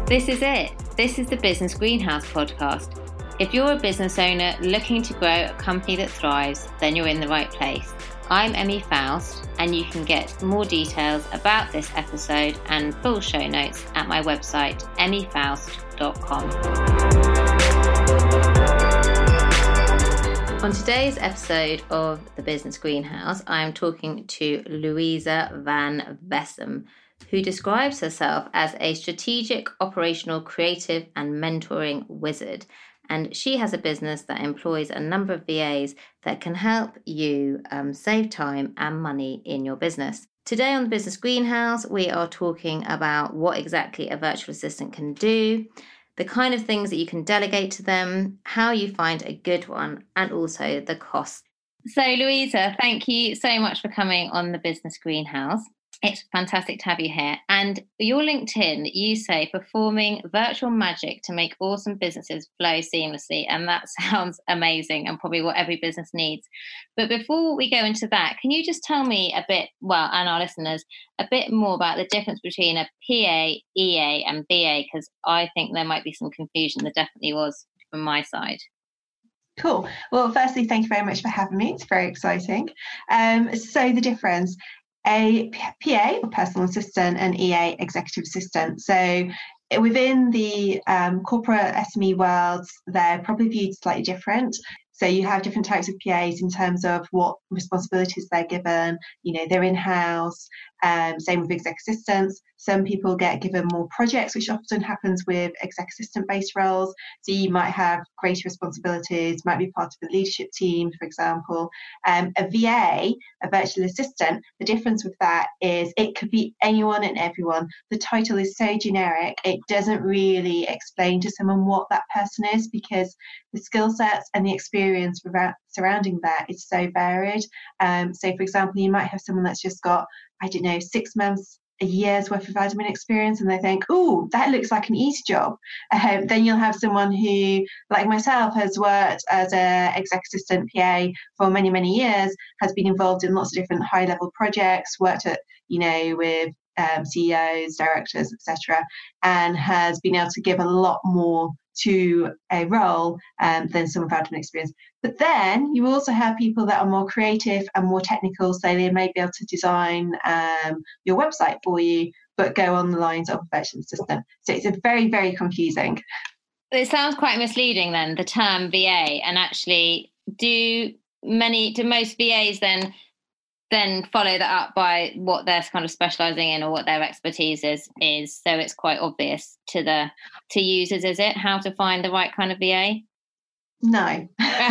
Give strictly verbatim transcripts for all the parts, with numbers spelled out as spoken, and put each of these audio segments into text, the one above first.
This is it. This is the Business Greenhouse podcast. If you're a business owner looking to grow a company that thrives, then you're in the right place. I'm Emmy Faust, and you can get more details about this episode and full show notes at my website, emmy faust dot com. On today's episode of the Business Greenhouse, I am talking to Louisa van Vessem, who describes herself as a strategic, operational, creative and mentoring wizard. And she has a business that employs a number of V As that can help you um, save time and money in your business. Today on the Business Greenhouse, we are talking about what exactly a virtual assistant can do, the kind of things that you can delegate to them, how you find a good one, and also the cost. So Louisa, thank you so much for coming on the Business Greenhouse. It's fantastic to have you here. And your LinkedIn, you say performing virtual magic to make awesome businesses flow seamlessly. And that sounds amazing and probably what every business needs. But before we go into that, can you just tell me a bit, well, and our listeners, a bit more about the difference between a P A, E A and B A? Because I think there might be some confusion. There definitely was from my side. Cool. Well, firstly, thank you very much for having me. It's very exciting. Um, so the difference. A P A, or personal assistant, and E A, executive assistant. So within the um, corporate S M E worlds, they're probably viewed slightly different. So you have different types of P As in terms of what responsibilities they're given. You know, they're in-house. Um, same with exec assistants. Some people get given more projects, which often happens with exec assistant-based roles. So you might have greater responsibilities, might be part of the leadership team, for example. Um, a V A, a virtual assistant, the difference with that is it could be anyone and everyone. The title is so generic, it doesn't really explain to someone what that person is, because the skill sets and the experience surrounding that is so varied. Um, so, for example, you might have someone that's just got, I don't know, six months, a year's worth of admin experience, and they think, oh, that looks like an easy job. Um, then you'll have someone who, like myself, has worked as a exec assistant P A for many, many years, has been involved in lots of different high-level projects, worked at, you know, with um, C E Os, directors, et cetera, and has been able to give a lot more to a role um, than some of admin experience. But then you also have people that are more creative and more technical, so they may be able to design um, your website for you, but go on the lines of a virtual assistant. So it's a very, very confusing. It sounds quite misleading then, the term V A, and actually do many, do most V As then then follow that up by what they're kind of specialising in or what their expertise is, is. So it's quite obvious to the to users, is it, how to find the right kind of V A? No. um,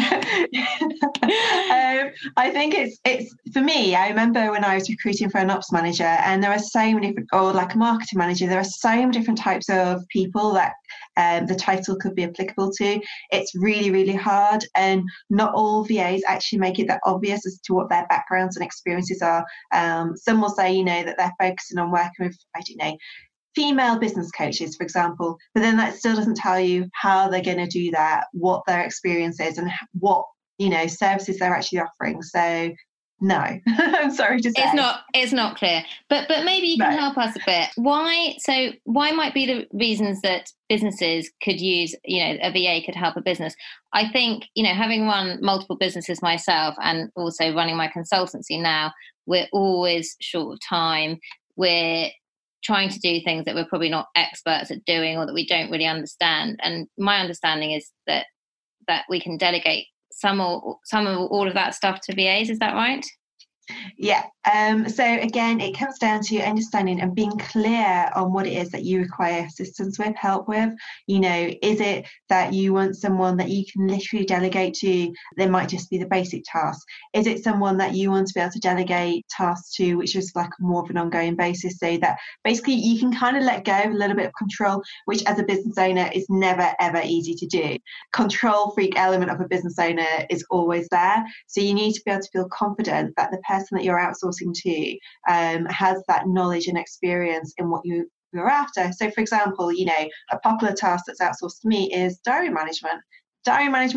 I think it's, it's for me, I remember when I was recruiting for an ops manager, and there are so many different, or like a marketing manager, there are so many different types of people that um, the title could be applicable to. It's really, really hard, and not all V As actually make it that obvious as to what their backgrounds and experiences are. Um, some will say, you know, that they're focusing on working with, I don't know, female business coaches, for example, but then that still doesn't tell you how they're going to do that, what their experience is, and what, you know, services they're actually offering. So no, I'm sorry to say. It's not, it's not clear, but but maybe you can no. help us a bit. Why, so why might be the reasons that businesses could use, you know, a V A could help a business? I think, you know, having run multiple businesses myself and also running my consultancy now, we're always short of time. We're trying to do things that we're probably not experts at doing or that we don't really understand. And my understanding is that that we can delegate some or some of all of that stuff to V As. Is that right? Yeah. Um, so again, it comes down to understanding and being clear on what it is that you require assistance with, help with. You know, is it that you want someone that you can literally delegate to? There might just be the basic tasks. Is it someone that you want to be able to delegate tasks to, which is like more of an ongoing basis, so that basically you can kind of let go of a little bit of control, which as a business owner is never, ever easy to do. Control freak element of a business owner is always there. So you need to be able to feel confident that the person that you're outsourcing to um, has that knowledge and experience in what you, you're after. So, for example, you know, a popular task that's outsourced to me is diary management. Diary management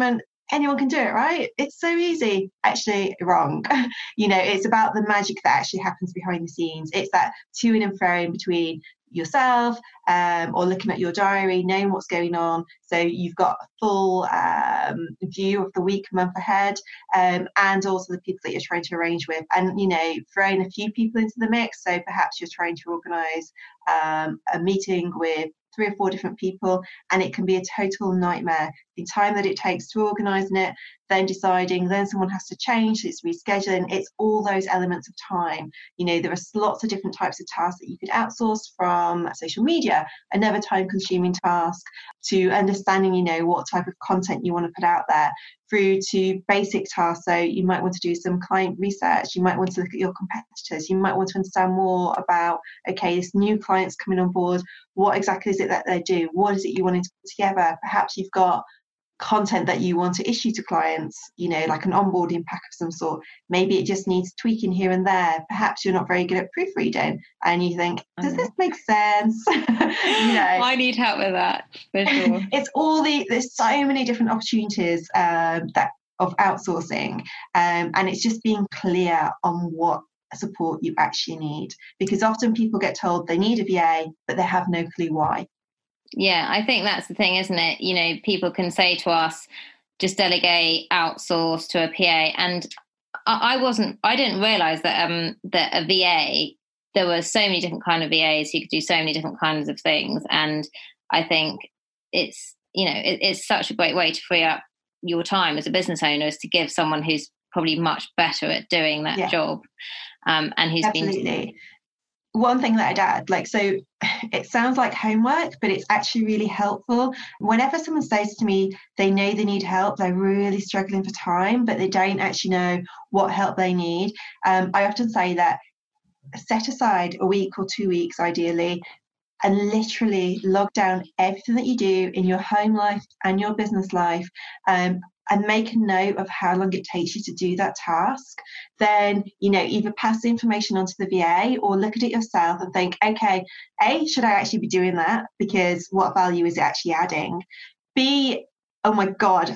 anyone can do it, right? It's so easy. Actually, wrong. You know, it's about the magic that actually happens behind the scenes. It's that to and fro in between yourself um, or looking at your diary, knowing what's going on. So you've got a full um, view of the week, month ahead, um, and also the people that you're trying to arrange with. And, you know, throwing a few people into the mix. So perhaps you're trying to organise um, a meeting with three or four different people, and it can be a total nightmare. The time that it takes to organising it, then deciding, then someone has to change, it's rescheduling, it's all those elements of time. You know, there are lots of different types of tasks that you could outsource, from social media, another time consuming task, to understanding, you know, what type of content you want to put out there, through to basic tasks. So you might want to do some client research, you might want to look at your competitors, you might want to understand more about, okay, this new client's coming on board, what exactly is it that they do, what is it you want to put together. Perhaps you've got content that you want to issue to clients, you know, like an onboarding pack of some sort. Maybe it just needs tweaking here and there. Perhaps you're not very good at proofreading and you think, does this make sense? You know, I need help with that for sure. It's all the there's so many different opportunities um, that of outsourcing, um, and it's just being clear on what support you actually need, because often people get told they need a V A but they have no clue why. Yeah, I think that's the thing, isn't it? You know, people can say to us, just delegate, outsource to a P A. And I, I wasn't, I didn't realise that um that a V A, there were so many different kind of V As who could do so many different kinds of things. And I think it's, you know, it, it's such a great way to free up your time as a business owner, is to give someone who's probably much better at doing that yeah. job. Um, and who's Absolutely. been... One thing that I'd add, like, so it sounds like homework, but it's actually really helpful. Whenever someone says to me they know they need help, they're really struggling for time, but they don't actually know what help they need, um, I often say that set aside a week or two weeks, ideally, and literally log down everything that you do in your home life and your business life, um, and make a note of how long it takes you to do that task. Then, you know, either pass the information onto the V A or look at it yourself and think, okay, A, should I actually be doing that? Because what value is it actually adding? B, oh my God,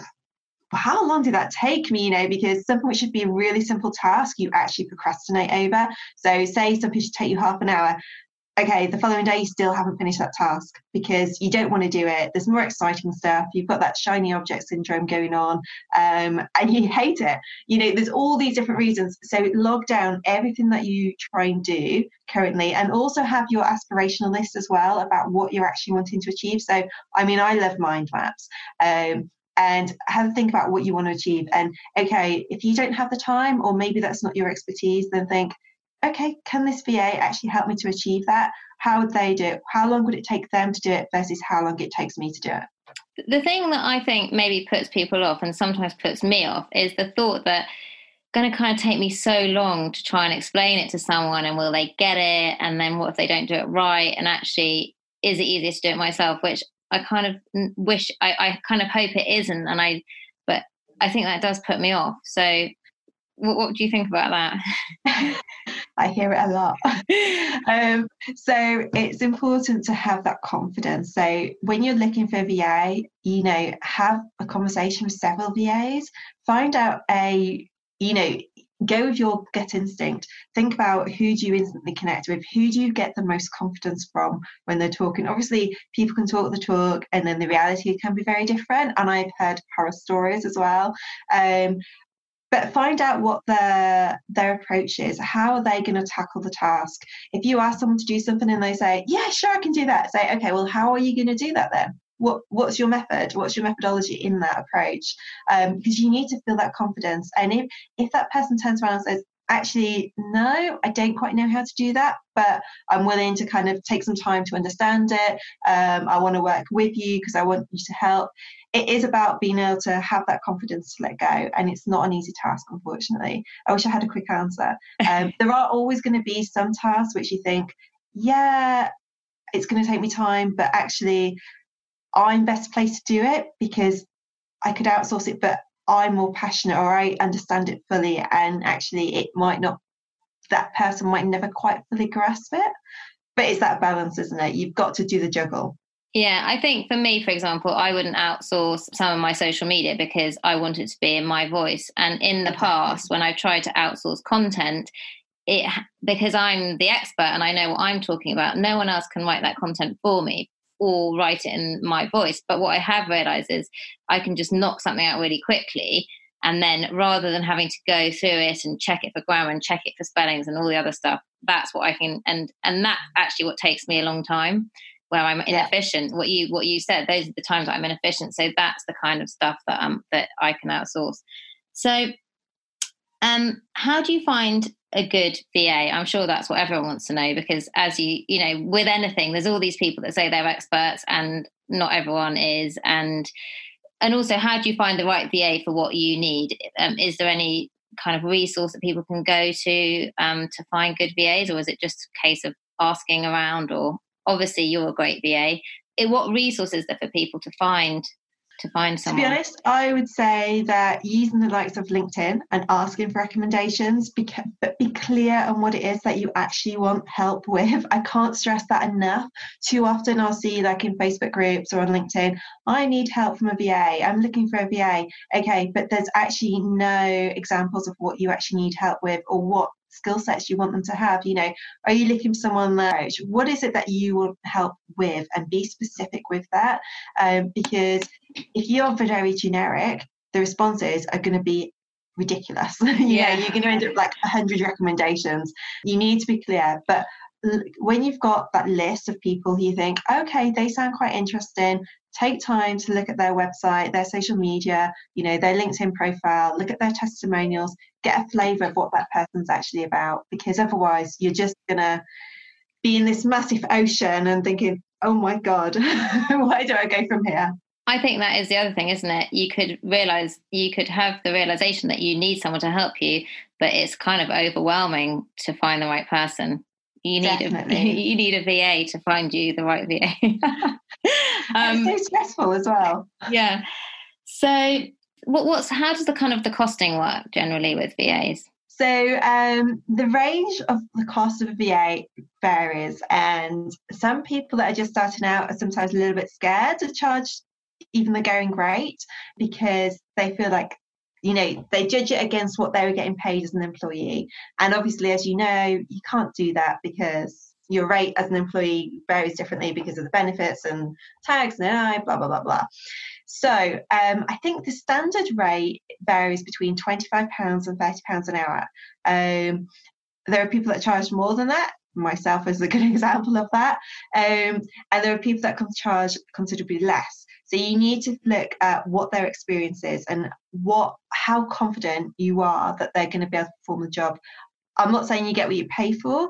how long did that take me? You know, because something which should be a really simple task, you actually procrastinate over. So say something should take you half an hour. Okay, the following day you still haven't finished that task because you don't want to do it. There's more exciting stuff. You've got that shiny object syndrome going on, um, and you hate it. You know, there's all these different reasons. So log down everything that you try and do currently, and also have your aspirational list as well about what you're actually wanting to achieve. So, I mean, I love mind maps. Um, and have a think about what you want to achieve. And okay, if you don't have the time, or maybe that's not your expertise, then think, okay, can this V A actually help me to achieve that? How would they do it? How long would it take them to do it versus how long it takes me to do it? The thing that I think maybe puts people off, and sometimes puts me off, is the thought that it's going to kind of take me so long to try and explain it to someone, and will they get it? And then what if they don't do it right? And actually, is it easier to do it myself? Which I kind of wish, I, I kind of hope it isn't. And I, but I think that does put me off. So what, what do you think about that? I hear it a lot. um, so it's important to have that confidence. So when you're looking for a V A, you know, have a conversation with several V As, find out a, you know, go with your gut instinct. Think about who do you instantly connect with, who do you get the most confidence from when they're talking. Obviously, people can talk the talk, and then the reality can be very different. And I've heard horror stories as well. Um, But find out what their their approach is. How are they going to tackle the task? If you ask someone to do something and they say, yeah, sure, I can do that. Say, okay, well, how are you going to do that then? What What's your method? What's your methodology in that approach? Um, because you need to feel that confidence. And if, if that person turns around and says, actually, no, I don't quite know how to do that, but I'm willing to kind of take some time to understand it. Um, I want to work with you because I want you to help. It is about being able to have that confidence to let go. And it's not an easy task, unfortunately. I wish I had a quick answer. Um, there are always going to be some tasks which you think, yeah, it's going to take me time, but actually I'm best placed to do it because I could outsource it, but I'm more passionate, or I understand it fully, and actually it might not, that person might never quite fully grasp it. But it's that balance, isn't it? You've got to do the juggle. Yeah, I think for me, for example, I wouldn't outsource some of my social media because I want it to be in my voice. And in the Exactly. past, when I've tried to outsource content, it because I'm the expert and I know what I'm talking about, no one else can write that content for me or write it in my voice. But what I have realized is I can just knock something out really quickly. And then rather than having to go through it and check it for grammar and check it for spellings and all the other stuff, that's what I can, and and that's actually what takes me a long time, where I'm Yeah. inefficient. What you what you said, those are the times that I'm inefficient. So that's the kind of stuff that um that I can outsource. So um how do you find a good V A? I'm sure that's what everyone wants to know, because as you you know, with anything, there's all these people that say they're experts and not everyone is. And and also, how do you find the right V A for what you need? Um, is there any kind of resource that people can go to um, to find good V As, or is it just a case of asking around? Or obviously, you're a great V A. It, what resources are there for people to find to find To be someone? honest, I would say that using the likes of LinkedIn and asking for recommendations, beca- but be clear on what it is that you actually want help with. I can't stress that enough. Too often I'll see, like in Facebook groups or on LinkedIn, I need help from a V A. I'm looking for a V A. Okay, but there's actually no examples of what you actually need help with or what skill sets you want them to have. You know, are you looking for someone that, what is it that you want help with, and be specific with that, um, because if you're very generic, the responses are going to be ridiculous. you Yeah. know, you're going to end up like a hundred recommendations. You need to be clear. But when you've got that list of people who you think, okay, they sound quite interesting, take time to look at their website, their social media, you know, their LinkedIn profile, look at their testimonials, get a flavour of what that person's actually about, because otherwise you're just going to be in this massive ocean and thinking, oh my God, where do I go from here? I think that is the other thing, isn't it? You could realize, you could have the realization that you need someone to help you, but it's kind of overwhelming to find the right person. You need Definitely. a you need a V A to find you the right V A. um, it's so stressful as well. Yeah. So, what, what's how does the kind of the costing work generally with V As? So um, the range of the cost of a V A varies, and some people that are just starting out are sometimes a little bit scared to charge even the going rate, because they feel like, you know, they judge it against what they were getting paid as an employee. And obviously, as you know, you can't do that because your rate as an employee varies differently because of the benefits and tax and blah, blah, blah, blah. So um, I think the standard rate varies between twenty-five pounds and thirty pounds an hour. Um, there are people that charge more than that. Myself is a good example of that. Um, and there are people that can charge considerably less. So you need to look at what their experience is and what, how confident you are that they're going to be able to perform the job. I'm not saying you get what you pay for,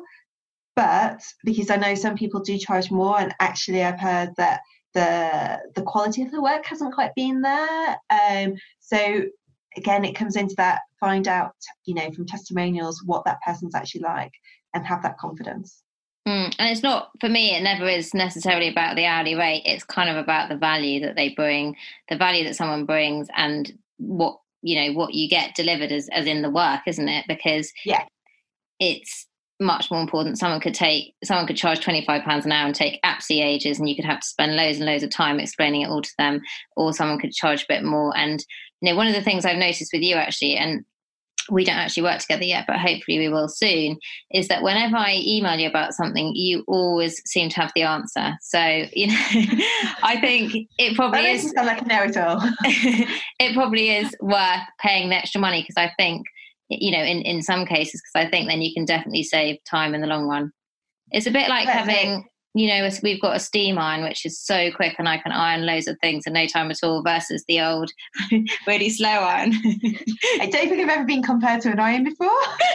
but because I know some people do charge more, and actually I've heard that the the quality of the work hasn't quite been there. Um, so again, it comes into that, find out, you know, from testimonials what that person's actually like and have that confidence. Mm, and it's not, for me, it never is necessarily about the hourly rate. It's kind of about the value that they bring, the value that someone brings, and what, you know, what you get delivered as, as in the work, isn't it? Because yeah, it's much more important. Someone could take, someone could charge twenty-five pounds an hour and take absolutely ages, and you could have to spend loads and loads of time explaining it all to them, or someone could charge a bit more. And, you know, one of the things I've noticed with you actually, and we don't actually work together yet, but hopefully we will soon, is that whenever I email you about something, you always seem to have the answer. So, you know, I think it probably that makes is. Me sound like a know-it-all. It probably is worth paying the extra money, because I think, you know, in, in some cases, because I think then you can definitely save time in the long run. It's a bit like That's having, it. you know, we've got a steam iron, which is so quick and I can iron loads of things in no time at all, versus the old, really slow iron. I don't think I've ever been compared to an iron before.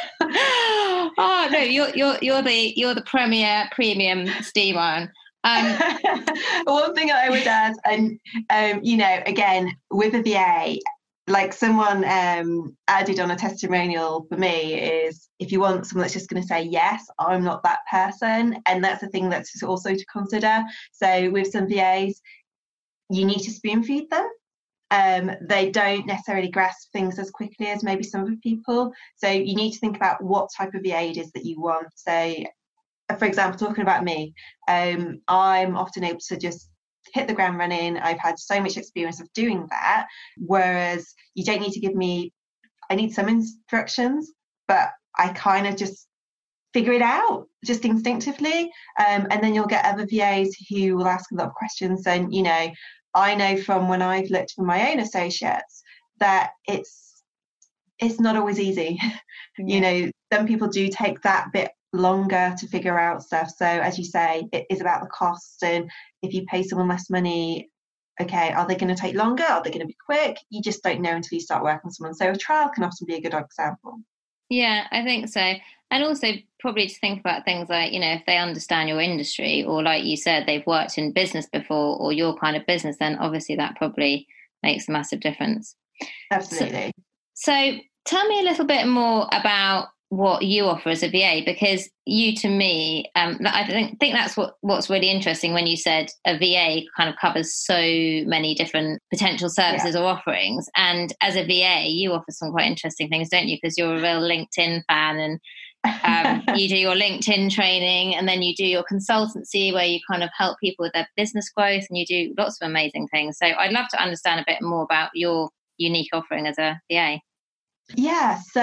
Oh no, you're you're you're the you're the premier premium steam iron. Um, One thing I would add, and um, you know, again with a V A, like someone um, added on a testimonial for me, is if you want someone that's just going to say yes, I'm not that person, and that's the thing that's also to consider. So with some V As, you need to spoon feed them. Um, they don't necessarily grasp things as quickly as maybe some other people. So you need to think about what type of V A it is that you want. So, for example, talking about me, um, I'm often able to just hit the ground running. I've had so much experience of doing that. Whereas you don't need to give me, I need some instructions, but I kind of just figure it out just instinctively. Um, and then you'll get other V As who will ask a lot of questions. And, you know, I know from when I've looked for my own associates that it's it's not always easy. Yeah. You know, some people do take that bit longer to figure out stuff. So as you say, it is about the cost. And if you pay someone less money, okay, are they going to take longer? Are they going to be quick? You just don't know until you start working with someone. So a trial can often be a good example. Yeah, I think so. And also probably to think about things like, you know, if they understand your industry, or like you said, they've worked in business before, or your kind of business, then obviously that probably makes a massive difference. Absolutely. So, so tell me a little bit more about what you offer as a V A, because you, to me, um, I think think that's what, what's really interesting when you said a V A kind of covers so many different potential services yeah. or offerings. And as a V A, you offer some quite interesting things, don't you? Because you're a real LinkedIn fan, and um, you do your LinkedIn training, and then you do your consultancy where you kind of help people with their business growth, and you do lots of amazing things. So I'd love to understand a bit more about your unique offering as a V A. Yeah, so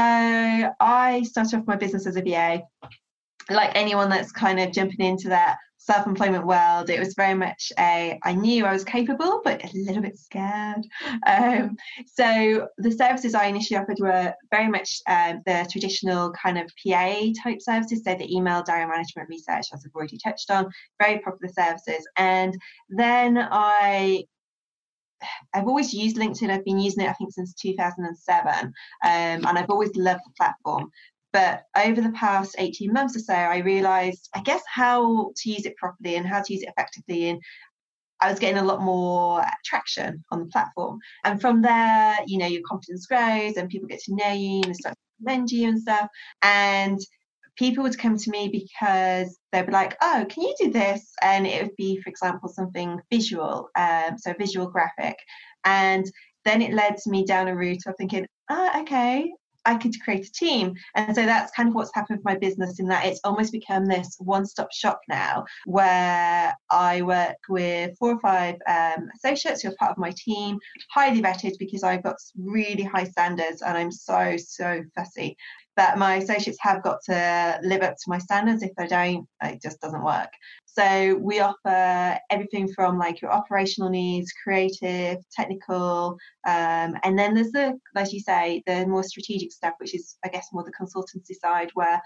I started off my business as a V A. Like anyone that's kind of jumping into that self-employment world, it was very much a, I knew I was capable, but a little bit scared. Um, so the services I initially offered were very much um, the traditional kind of P A type services, so the email, diary management, research, as I've already touched on, very popular services. And then I I've always used LinkedIn. I've been using it, I think, since two thousand seven, um, and I've always loved the platform. But over the past eighteen months or so, I realised, I guess, how to use it properly and how to use it effectively. And I was getting a lot more traction on the platform. And from there, you know, your confidence grows and people get to know you and start to recommend you and stuff. And people would come to me because they'd be like, oh, can you do this? And it would be, for example, something visual, um, so visual graphic. And then it led me down a route of thinking, ah, okay, I could create a team. And so that's kind of what's happened with my business, in that it's almost become this one-stop shop now, where I work with four or five um, associates who are part of my team, highly vetted, because I've got really high standards and I'm so, so fussy that my associates have got to live up to my standards. If they don't, it just doesn't work. So we offer everything from like your operational needs, creative, technical, um, and then there's the, as you say, the more strategic stuff, which is, I guess, more the consultancy side, where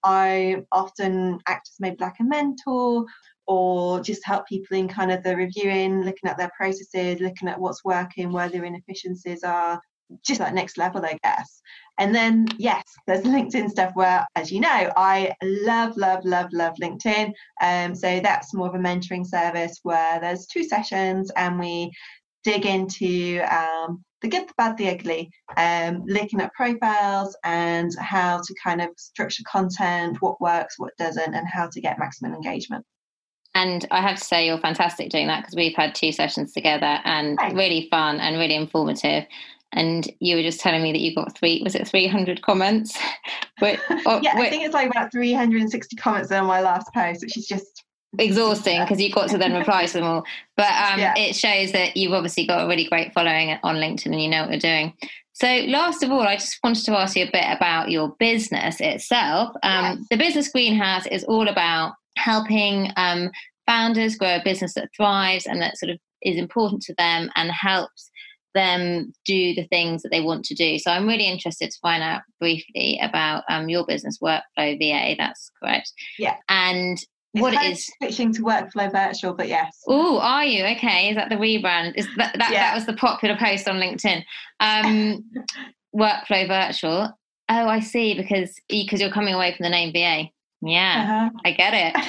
I often act as maybe like a mentor, or just help people in kind of the reviewing, looking at their processes, looking at what's working, where their inefficiencies are, just that next level, I guess. And then, yes, there's LinkedIn stuff where, as you know, I love, love, love, love LinkedIn. Um, so that's more of a mentoring service where there's two sessions and we dig into um, the good, the bad, the ugly, um, looking at profiles and how to kind of structure content, what works, what doesn't, and how to get maximum engagement. And I have to say you're fantastic doing that, because we've had two sessions together and Thanks. Really fun and really informative. And you were just telling me that you got three, was it three hundred comments? But, or, yeah, I think it's like about three hundred sixty comments on my last post, which is just exhausting because you've got to then reply to them all. But um, yeah. It shows that you've obviously got a really great following on LinkedIn and you know what you're doing. So last of all, I just wanted to ask you a bit about your business itself. Um, yes. The Business Greenhouse is all about helping um, founders grow a business that thrives and that sort of is important to them and helps them do the things that they want to do. So I'm really interested to find out briefly about um, your business, Workflow V A. That's correct. Yeah. And it's what kind it of is switching to Workflow Virtual, but yes. Oh, are you? Okay. Is that the rebrand? Is that that, yeah. that was the popular post on LinkedIn? Um, Workflow Virtual. Oh, I see. Because because you're coming away from the name V A. Yeah, uh-huh. I get it.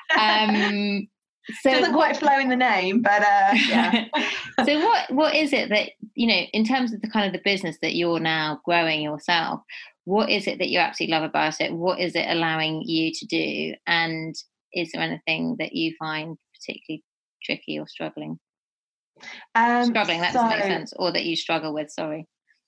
Um, so doesn't quite flow in the name, but uh, yeah. So what what is it that, you know, in terms of the kind of the business that you're now growing yourself, what is it that you absolutely love about it? What is it allowing you to do? And is there anything that you find particularly tricky or struggling? Um, struggling, that so, doesn't make sense. Or that you struggle with, sorry.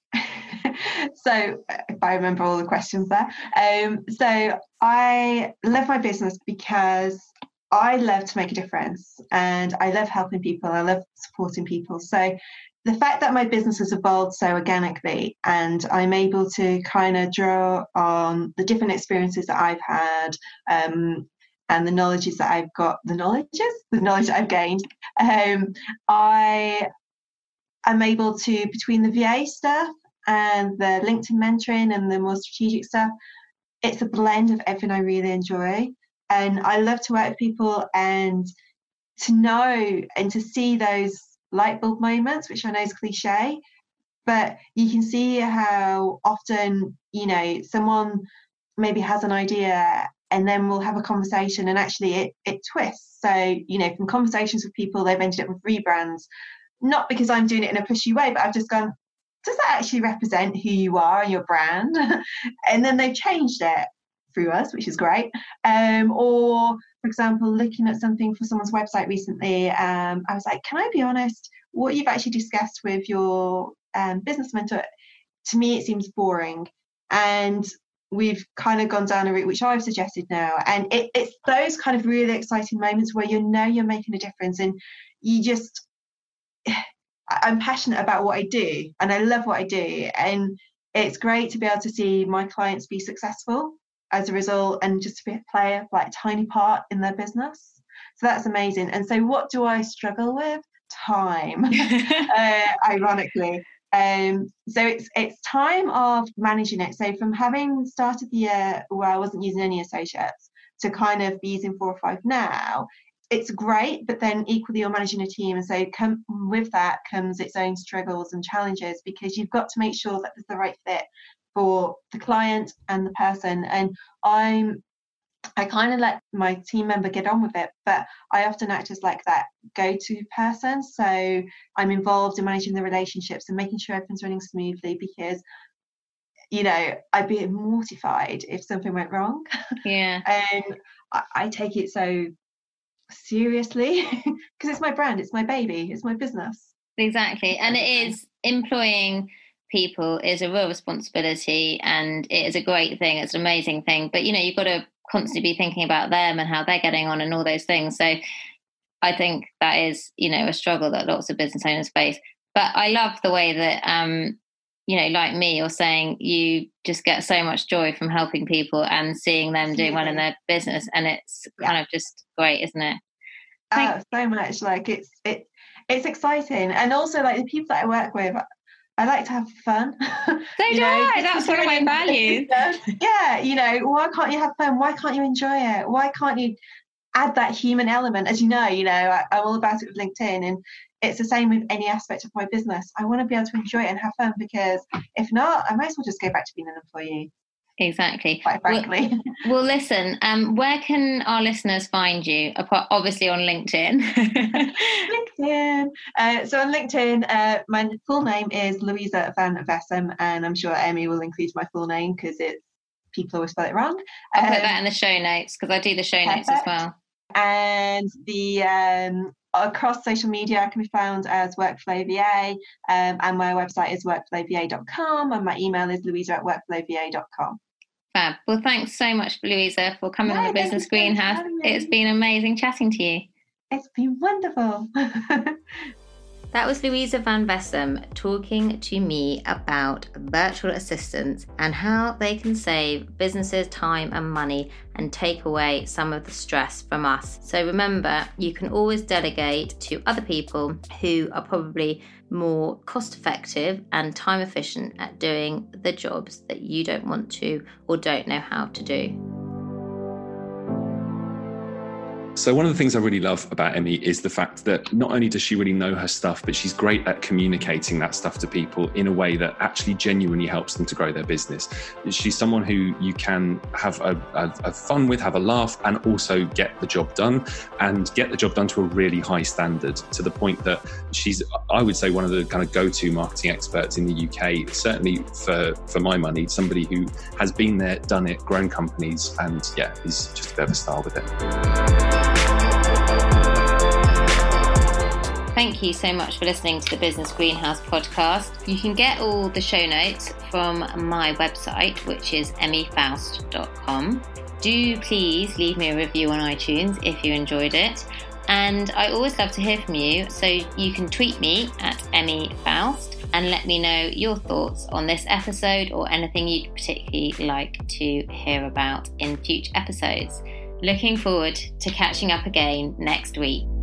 So if I remember all the questions there. Um, so I love my business because I love to make a difference, and I love helping people. I love supporting people. So the fact that my business has evolved so organically, and I'm able to kind of draw on the different experiences that I've had, um, and the knowledges that I've got, the knowledges, the knowledge that I've gained, um, I am able to, between the V A stuff and the LinkedIn mentoring and the more strategic stuff, it's a blend of everything I really enjoy. And I love to work with people and to know and to see those light bulb moments, which I know is cliche, but you can see how often, you know, someone maybe has an idea and then we'll have a conversation and actually it, it twists. So, you know, from conversations with people, they've ended up with rebrands, not because I'm doing it in a pushy way, but I've just gone, does that actually represent who you are and your brand? And then they've changed it through us, which is great. Um, or, for example, looking at something for someone's website recently, um, I was like, can I be honest, what you've actually discussed with your um, business mentor, to me, it seems boring. And we've kind of gone down a route which I've suggested now. And it, it's those kind of really exciting moments where you know you're making a difference and you just, I'm passionate about what I do and I love what I do. And it's great to be able to see my clients be successful as a result and just to be a player, like a tiny part in their business. So that's amazing. And so what do I struggle with? Time, uh, ironically. Um, so it's it's time of managing it. So from having started the year where I wasn't using any associates to kind of be using four or five now, it's great, but then equally you're managing a team. And so come, with that comes its own struggles and challenges, because you've got to make sure that there's the right fit for the client and the person. And I'm I kind of let my team member get on with it, but I often act as like that go-to person. So I'm involved in managing the relationships and making sure everything's running smoothly, because, you know, I'd be mortified if something went wrong. Yeah. And I, I take it so seriously because it's my brand, it's my baby, it's my business. Exactly. And it is, employing people is a real responsibility, and it is a great thing. It's an amazing thing. But, you know, you've got to constantly be thinking about them and how they're getting on and all those things. So I think that is, you know, a struggle that lots of business owners face. But I love the way that, um, you know, like me, you're saying you just get so much joy from helping people and seeing them doing well in their business. And it's yeah. kind of just great, isn't it? Oh, so much. Like it's, it, it's exciting. And also like the people that I work with, I like to have fun. So do know, I. That's one of my values. Yeah, you know, why can't you have fun? Why can't you enjoy it? Why can't you add that human element? As you know, you know, I, I'm all about it with LinkedIn, and it's the same with any aspect of my business. I want to be able to enjoy it and have fun, because if not, I might as well just go back to being an employee. Exactly. Quite frankly. Well, well listen, um, where can our listeners find you? Apart, obviously on LinkedIn. LinkedIn. Uh, so on LinkedIn, uh, my full name is Louisa Van Vessem, and I'm sure Emmy will include my full name because it's people always spell it wrong. I'll um, put that in the show notes because I do the show perfect. notes as well. And the um, across social media, I can be found as Workflow V A, um, and my website is workflow v a dot com, and my email is louisa at workflow v a dot com. Fab. Well, thanks so much, Louisa, for coming yeah, on the Business Greenhouse. It's been amazing chatting to you. It's been wonderful. That was Louisa Van Vessem talking to me about virtual assistants and how they can save businesses time and money and take away some of the stress from us. So remember, you can always delegate to other people who are probably more cost effective and time efficient at doing the jobs that you don't want to or don't know how to do. So one of the things I really love about Emmy is the fact that not only does she really know her stuff, but she's great at communicating that stuff to people in a way that actually genuinely helps them to grow their business. She's someone who you can have a, a, a fun with, have a laugh, and also get the job done, and get the job done to a really high standard, to the point that she's, I would say, one of the kind of go-to marketing experts in the U K, certainly for, for my money, somebody who has been there, done it, grown companies, and yeah, is just a bit of a star with it. Thank you so much for listening to the Business Greenhouse podcast. You can get all the show notes from my website, which is emmy faust dot com. do please leave me a review on iTunes if you enjoyed it. And I always love to hear from you, so you can tweet me at Emmy Faust and let me know your thoughts on this episode or anything you'd particularly like to hear about in future episodes. Looking forward to catching up again next week.